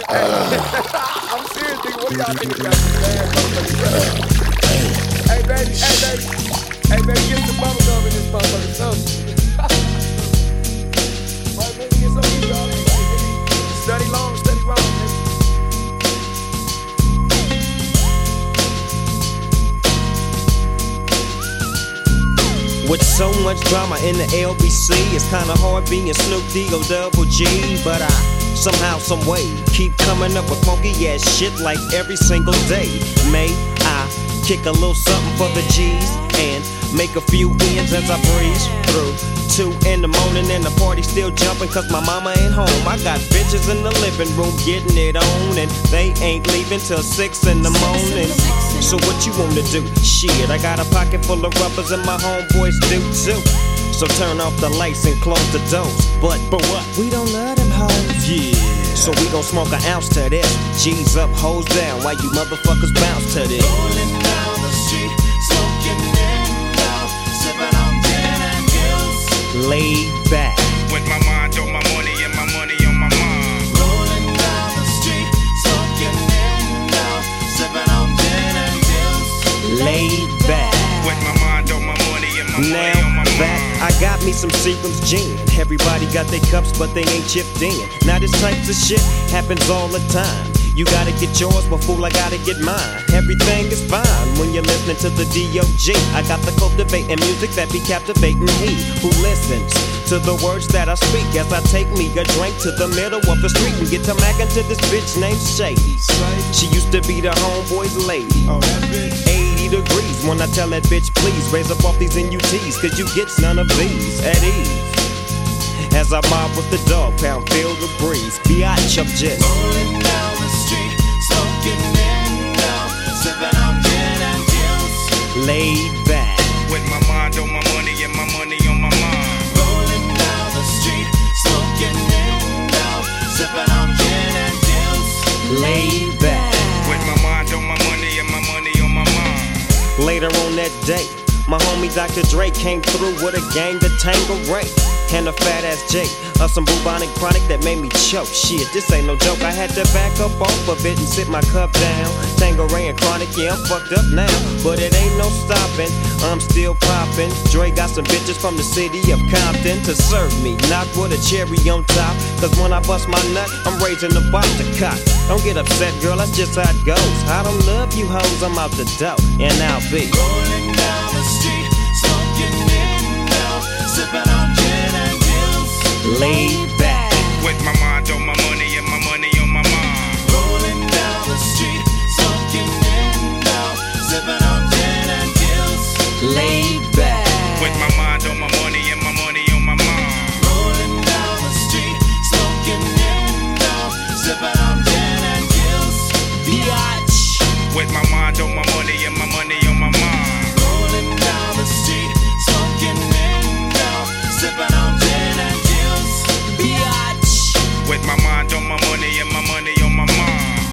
I'm serious, nigga. What do y'all think about this bad motherfucker? Hey, baby. Hey, baby, get some bubble gum in this motherfucker. Something. Right, baby, get some of these, y'all. Study long, study wrong, nigga. With so much drama in the LBC, it's kinda hard being Snoop D-O double G. But I somehow, someway keep coming up with funky ass shit like every single day. May I kick a little something for the G's and make a few ends as I breeze through 2 in the morning and the party still jumping cause my mama ain't home. I got bitches in the living room getting it on and they ain't leaving till 6 in the morning. So what you wanna do? Shit, I got a pocket full of rubbers and my homeboys do too. So turn off the lights and close the doors. But what? We don't love them hoes. Yeah. So we gon' smoke an ounce to this. G's up, hoes down, while you motherfuckers bounce to this. Rolling down the street, smoking in out, sipping on gin and gills. Laid back. With my mind on my money and my money on my mind. Rolling down the street, smoking in out, sipping on gin and gills. Laid back. With my mind on my money and my money Now on my back, mind. I got me some Seagram's gin. Everybody got their cups, but they ain't chipped in. Now this type of shit happens all the time. You gotta get yours, but fool, I gotta get mine. Everything is fine when you're listening to the D.O.G. I got the cultivating music that be captivating he who listens to the words that I speak as I take me a drink to the middle of the street and get to mackin' to this bitch named Shady. She used to be the homeboy's lady. 80 degrees when I tell that bitch, please raise up off these NUTs, cause you get none of these at ease. As I mob with the dog pound, feel the breeze. Biatch, I'm just Rolling down the street, smoking in out, sipping on gin and gills. laid back. With my mind on my money and my money on my mind. Rolling down the street, smoking in out, sipping on gin and gills. Laid back. With my mind on my money and my money on my mind. Later on that day, my homie Dr. Dre came through with a gang to Tangeray and a fat ass J of some bubonic chronic that made me choke. Shit, this ain't no joke. I had to back up off of it and sit my cup down. Tangeray and chronic, yeah, I'm fucked up now, but it ain't no stopping. I'm still popping. Dre got some bitches from the city of Compton to serve me, not with a cherry on top. Cause when I bust my nut, I'm raising the bar to cock. Don't get upset, girl, that's just how it goes. I don't love you hoes, I'm out the dough, and I'll be Rolling down the street, smoking in out, sipping on gin and gills. laid back. With my mind on my money and my money on my mind. Rolling down the street, smoking in out, sipping on gin and gills. Laid back. With my mind on my money and my money on my mind. Rolling down the street, smoking in out, sipping on gin and gills. Biatch. With my mind on my money and my money